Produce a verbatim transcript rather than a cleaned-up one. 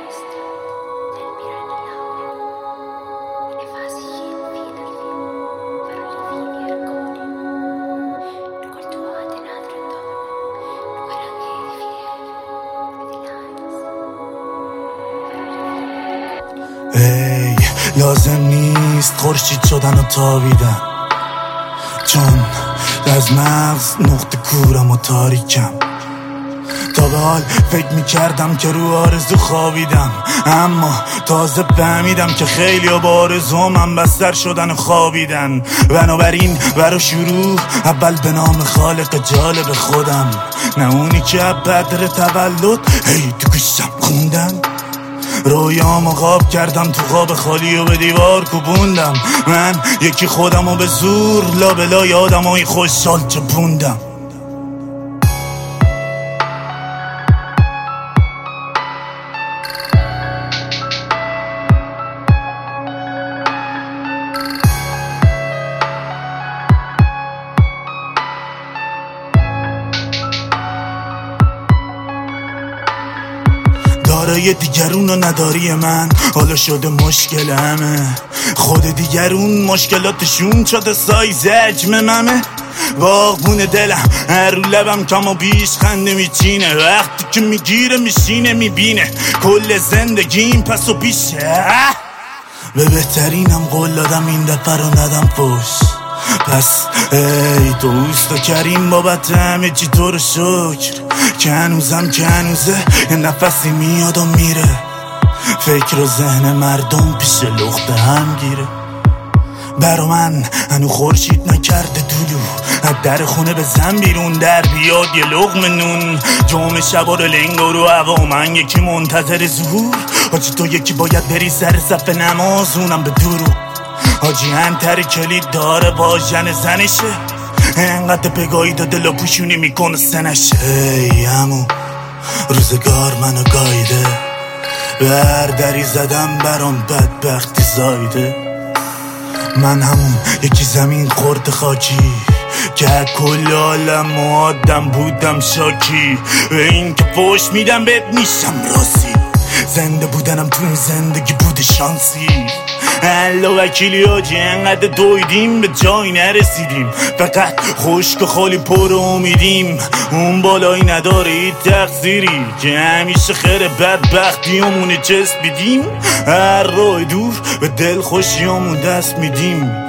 ای لازم نیست خورشید شدن و تابیدن، چون از مغز نقطه کورم و تاریکم. تا به حال فکر میکردم که رو آرزو خوابیدم، اما تازه فهمیدم که خیلی با آرزو من بستر شدن و خوابیدن. بنابراین برا شروع اول به نام خالق جالب خودم، نه اونی که بدر تولد هی تو گوشم خوندن. رویامو خواب کردم تو خواب خالی و به دیوار کوبوندم. من یکی خودمو به زور لابلا یادم و این خوشحال چپوندم. دارای دیگرون و نداری من حالا شده مشکل همه. خود دیگرون مشکلاتشون شده سایز حجم ممه. باغبون دلم هر رو لبم کم و بیش خنده میچینه، وقتی که میگیره میشینه میبینه کل زندگیم پس و بیشه. به بهترینم قول دادم این دفعه رو ندم فوش، پس ای دوست و کریم بابت همه چی تو رو شکر که هنوزم که هنوزه یه نفسی میاد و میره. فکر و ذهن مردم پیش لخت هم گیره. برا من هنو خورشید نکرده دولو، از در خونه به زن بیرون در بیاد یه لقم نون. جمعه شبا رو لنگا رو هوا من یکی منتظر ظهور. حاجی تو یکی باید بری سر صف نماز اونم به درو. حاجی انتر کلید داره با جن زنشه، انقدر بگاهی دا دل و پوشونی میکنه سنشه. ای همو روزگار منو گایده، به هر دری زدم برام بدبختی زایده. من همون یکی زمین خورد خاکی که کل عالم معادم بودم شاکی. به این که فوش میدم بهت میشم راسی، زنده بودنم تو این زندگی بوده شانسی. الله وکیلی حاجی انقدر دویدیم به جایی نرسیدیم، فقط خشک و خالی پر امیدیم. اون بالایی نداره این تقصیری که همیشه خیر بدبختیامونه چسبیدیم. هر راه دور به دل خوشیامون دست میدیم.